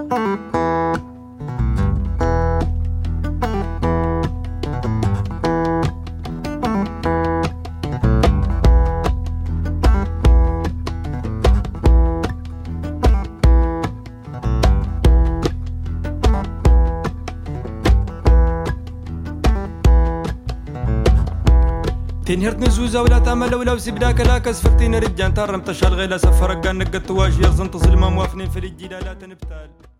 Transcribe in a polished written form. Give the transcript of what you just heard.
تنهرت نزوزة ولا تعمل ولا وسبداك لا كسفتين رجان ترم تشال غيلا سفرق نقت واجي يرزن تصل ما موافنين في الجيل لا تنبتال.